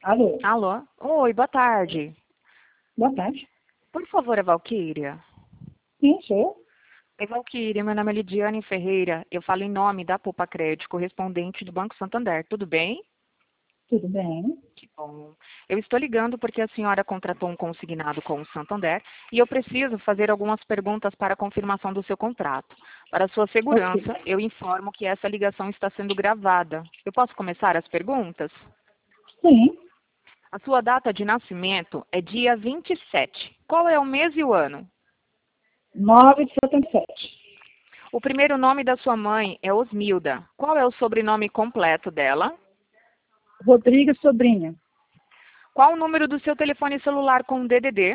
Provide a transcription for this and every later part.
Alô, Alô? Oi, boa tarde. boa tarde. Por favor, é Valquíria? Sim, sou eu. Oi, Valquíria, meu nome é Lidiane Ferreira. Eu falo em nome da Poupa Crédito, correspondente do Banco Santander. Tudo bem? Tudo bem? Que bom. Eu estou ligando porque a senhora contratou um consignado com o Santander e eu preciso fazer algumas perguntas para a confirmação do seu contrato. Para sua Ok. segurança, eu informo que essa ligação está sendo gravada. Eu posso começar as perguntas? Sim, A sua data de nascimento é dia 27. Qual é o mês e o ano? 9 de 77. O primeiro nome da sua mãe é Osmilda. Qual é o sobrenome completo dela? Rodrigues Sobrinha, Qual o número do seu telefone celular com DDD?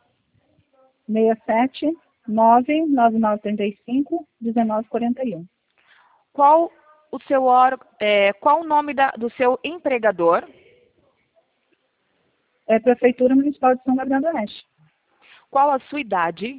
67 99935 1941. Qual o seu qual o nome do seu empregador? É Prefeitura Municipal de São Gabriel do Oeste. Qual a sua idade?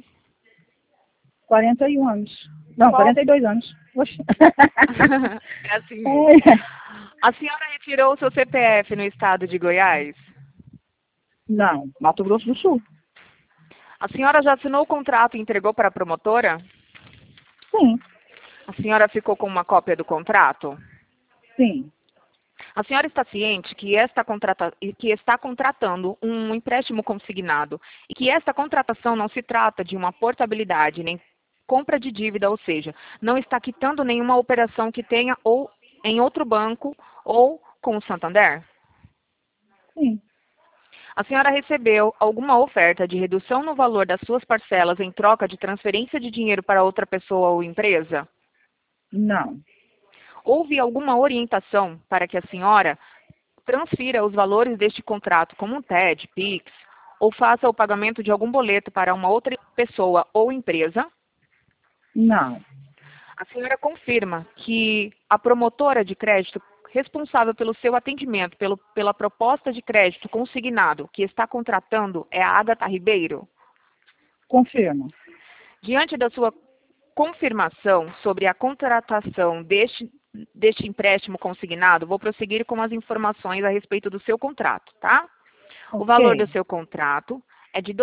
41 anos. Não, Qual 42 anos. Oxe. é assim mesmo. É. A senhora retirou o seu CPF no estado de Goiás? Não, Mato Grosso do Sul. A senhora já assinou o contrato e entregou para a promotora? Sim, A senhora ficou com uma cópia do contrato? sim. A senhora está ciente que está contratando um empréstimo consignado e que esta contratação não se trata de uma portabilidade nem compra de dívida, ou seja, não está quitando nenhuma operação que tenha ou em outro banco ou com o Santander? Sim. A senhora recebeu alguma oferta de redução no valor das suas parcelas em troca de transferência de dinheiro para outra pessoa ou empresa? Não. Houve alguma orientação para que a senhora transfira os valores deste contrato como um TED, PIX, ou faça o pagamento de algum boleto para uma outra pessoa ou empresa? Não. A senhora confirma que a promotora de crédito responsável pelo seu atendimento, pela proposta de crédito consignado que está contratando é a Agatha Ribeiro? Confirmo. Diante da sua confirmação sobre a contratação deste empréstimo consignado, vou prosseguir com as informações a respeito do seu contrato, tá? O valor do Ok. seu contrato é de R$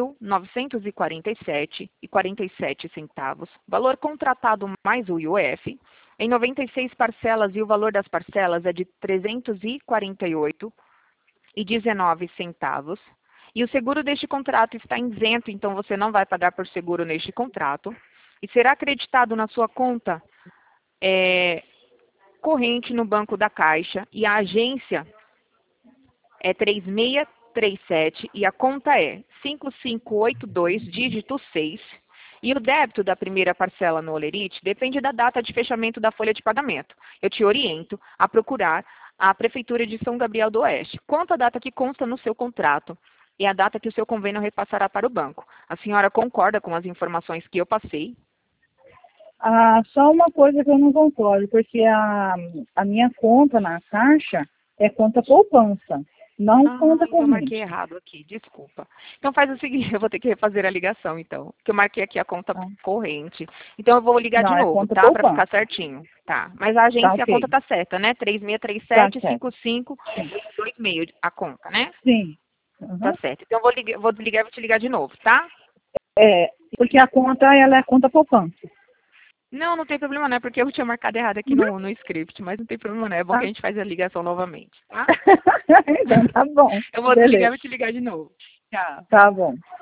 12.947,47. Valor contratado mais o IOF, em 96 parcelas, e o valor das parcelas é de R$ 348,19. E o seguro deste contrato está isento, então você não vai pagar por seguro neste contrato. E será acreditado na sua conta corrente no Banco da Caixa. E a agência é 3637 e a conta é 5582, dígito 6. E o débito da primeira parcela no Olerite depende da data de fechamento da folha de pagamento. Eu te oriento a procurar a Prefeitura de São Gabriel do Oeste. Quanto à data que consta no seu contrato e a data que o seu convênio repassará para o banco. A senhora concorda com as informações que eu passei? Ah, só uma coisa que eu não concordo, porque a minha conta na Caixa é conta poupança, não Ah, conta então eu marquei corrente. errado aqui, desculpa. Então faz o seguinte, eu vou ter que refazer a ligação, então. Que eu marquei aqui a conta Tá? corrente. Então eu vou ligar de Não, é novo, conta tá? Para ficar poupança. certinho. Tá. Mas a Tá agência, a conta ok. tá certa, né? Tá certo. 3637-5526, a conta, né? Sim. Tá Uhum. certo. Então eu vou desligar e vou te ligar de novo, tá? É, porque a conta, ela é conta poupança. Não, não tem problema não, é porque eu tinha marcado errado aqui Uhum. no script, mas não tem problema não. É bom que Tá. a gente faz a ligação novamente, tá? Então tá bom. Eu vou desligar e Beleza. vou te ligar de novo. Tchau. Tá bom.